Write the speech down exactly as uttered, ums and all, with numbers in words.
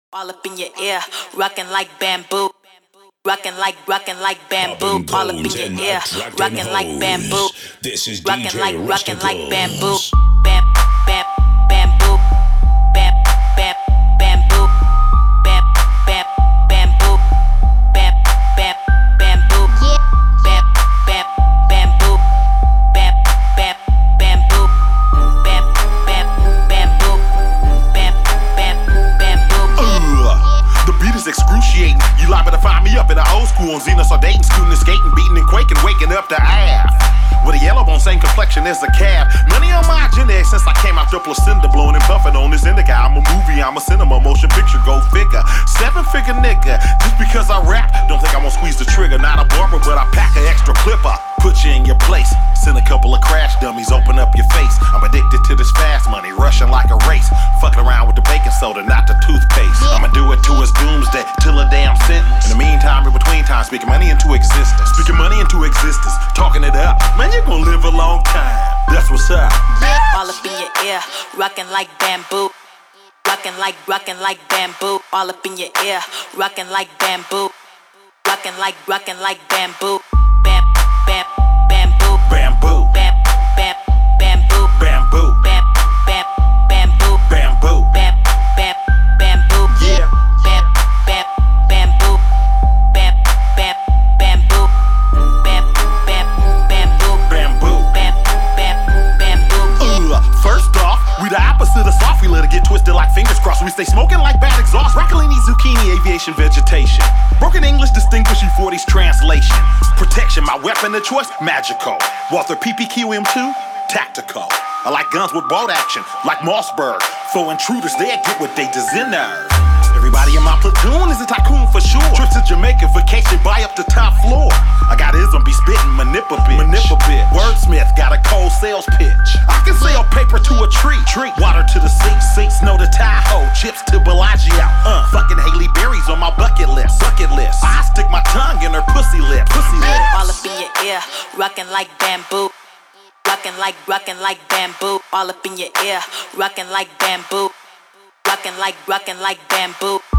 All up in your ear, rockin' like bamboo. Rockin' like, rockin' like bamboo. All up in your ear, rockin' like bamboo. This is Rockin' D J like, rockin' like Rusticles. bamboo. Bam, bam, bamboo. Bam, bam, bamboo. Bam, bam, bamboo. Bam, bam, bamboo. Bam, bam, bamboo. Bam, bam, bamboo. Bam, bam, bamboo. Bam, bam, bamboo. Ugh, the beat is excruciating. You liable to find me up in the old school on Xenos or Dayton, scooting and skating, beating and quaking, waking up the Ave. With a yellow bone, same complexion as a cab. Money on my genetics since I came out the placenta, blowing and buffing on this indica. I'm a movie, I'm a cinema, motion picture, go figure. Seven figure nigga, just because I rap, don't think I'm gonna squeeze the trigger. Not a barber, but I pack an extra clipper. Put you in your place, send a couple of crash dummies, open up your face. I'm addicted to this fast money, rushing like a race. Fucking around with the baking soda, not the toothpaste. I'ma do it to his doomsday, till a damn sentence. In the meantime, in between time, speaking money into existence. Speaking money into existence, talking it up. Man, you gon' live a long time, that's what's up. All up in your ear, rockin' like bamboo. Rockin' like, rockin' like bamboo. All up in your ear, rockin' like bamboo. Rockin' like, rockin' like bamboo. Bam, bam, bamboo. Bamboo, Bam, bam, bamboo. bamboo, Bam, bam, bamboo. bamboo. Bam, bam, bamboo. Yeah. Bam, bam, bamboo. Bam, bam, bamboo. Bam, bam, bamboo. Bamboo. Bam, bam, bamboo. Ugh, first off, we the opposite of soft. We let it get twisted like fingers crossed. We stay smoking like bad exhaust. Broccolini, zucchini, aviation, vegetation. Broken English distinguish you for these translations. Protection, my weapon of choice, magical. Walther P P Q M two, tactical. I like guns with bolt action, like Mossberg. For intruders, they get what they deserve. Everybody in my platoon is a tycoon for sure. Trips to Jamaica, vacation, buy up the top floor. I got ism, be spittin', manippa bitch. Manippa bitch. Wordsmith, got a cold sales pitch. I can sell paper to a tree. Tree. Water to the sea, sea, snow to Tahoe. Chips to Bellagio. Uh, fucking Haley Berry's on my bucket list. Bucket list. I stick my tongue in her pussy lip. Pussy lip. All up in your ear, rockin' like bamboo. Rockin' like, rockin' like bamboo. All up in your ear, rockin' like bamboo. Rockin' like, rockin' like bamboo.